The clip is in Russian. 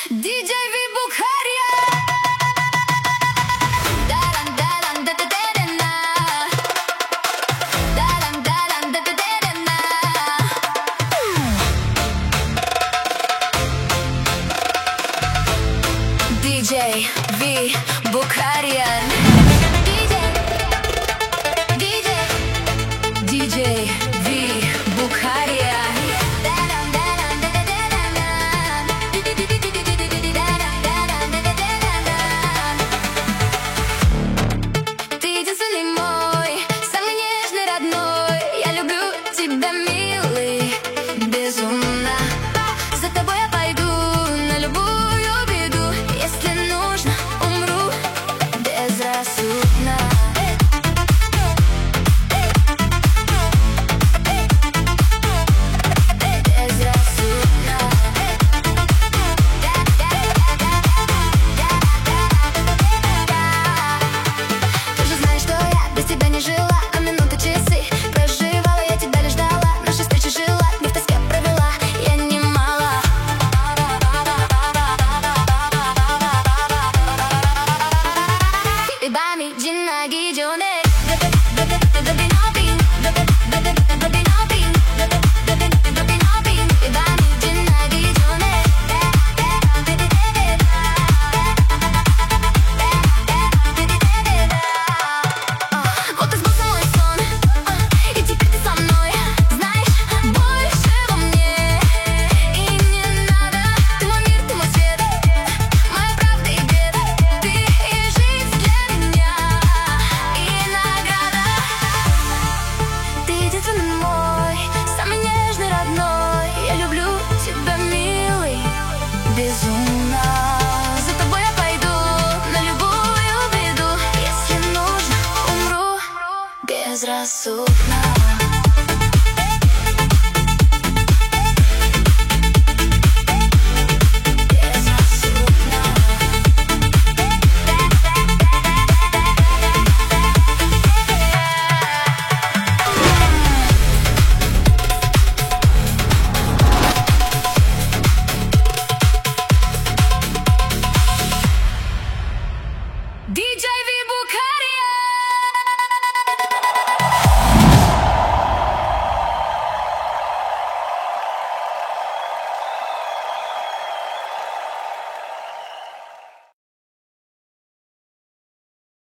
DJ V Bukharia. DJ V Bukharia. DJ V Bukharia. Ты единственный мой, самый нежный, родной. Я люблю тебя, милый, безумно. За тобой я пойду на любую беду. Если нужно, умру безрассудно. Безумно. За тобой я пойду на любую беду. Если нужно, умру безрассудно.